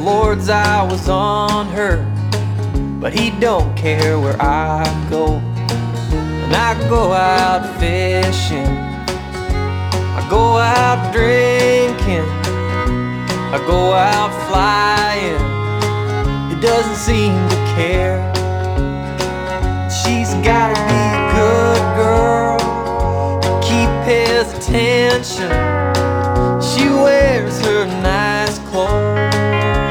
Lord's eye was on her, but he don't care where I go. When I go out fishing, I go out drinking, I go out flying, he doesn't seem to care. She's gotta be a good girl, keep his attention.